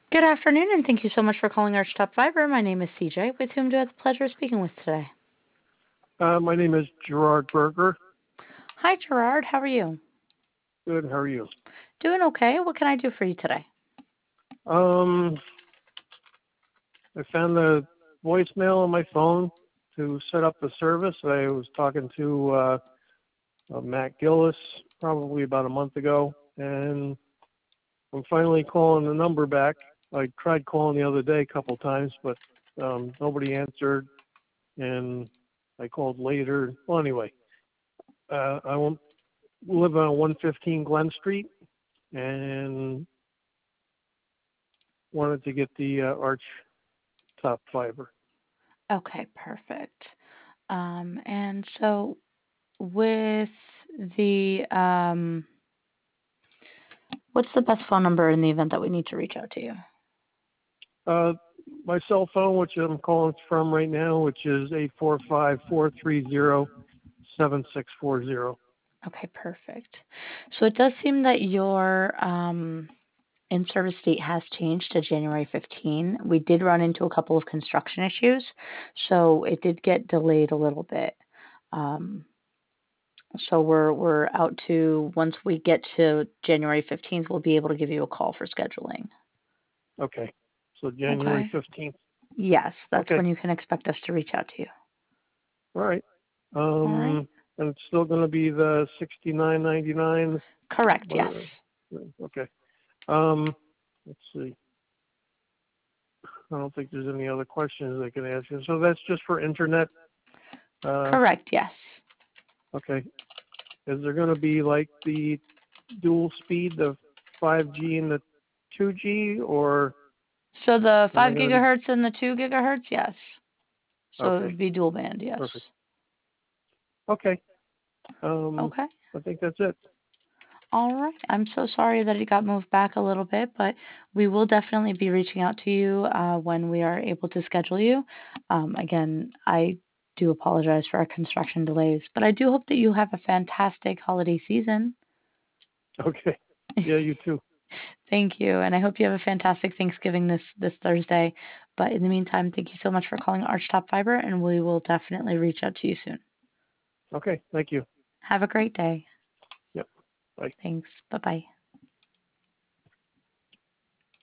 Good afternoon, and thank you so much for calling Arch Top Fiber. My name is CJ, with whom do I have the pleasure of speaking with today? My name is Gerard Berger. Hi, Gerard. How are you? Good. How are you? Doing okay. What can I do for you today? Um, I found the voicemail on my phone to set up the service. I was talking to Matt Gillis probably about a month ago, and I'm finally calling the number back. I tried calling the other day a couple times, but nobody answered, and I called later. Well, anyway, I live on 115 Glen Street, and wanted to get the Arch Top Fiber. Okay, perfect. And so with the what's the best phone number in the event that we need to reach out to you? Uh, my cell phone, which I'm calling from right now, which is 845-430-7640. Okay, perfect. So it does seem that your in-service date has changed to January 15. We did run into a couple of construction issues, so it did get delayed a little bit. Um, So we're out to once we get to January 15th, we'll be able to give you a call for scheduling. Okay. So January Okay. 15th. Yes, that's Okay. when you can expect us to reach out to you. All right. All right. And it's still going to be the 69.99. Correct. Yes. Okay. Let's see. I don't think there's any other questions I can ask you. So that's just for internet. Correct. Yes. Okay. Is there going to be like the dual speed, the 5G and the 2G, or So the am I 5 going to be gigahertz and the 2 gigahertz, yes. So it okay? would be dual band, yes. Perfect. Okay. Okay. I think that's it. All right. I'm so sorry that it got moved back a little bit, but we will definitely be reaching out to you when we are able to schedule you. Again, I do apologize for our construction delays, but I do hope that you have a fantastic holiday season. Okay. Yeah, you too. Thank you, and I hope you have a fantastic Thanksgiving this Thursday. But in the meantime, thank you so much for calling Archtop Fiber, and we will definitely reach out to you soon. Okay. Thank you. Have a great day. Yep. Bye. Thanks. Bye bye.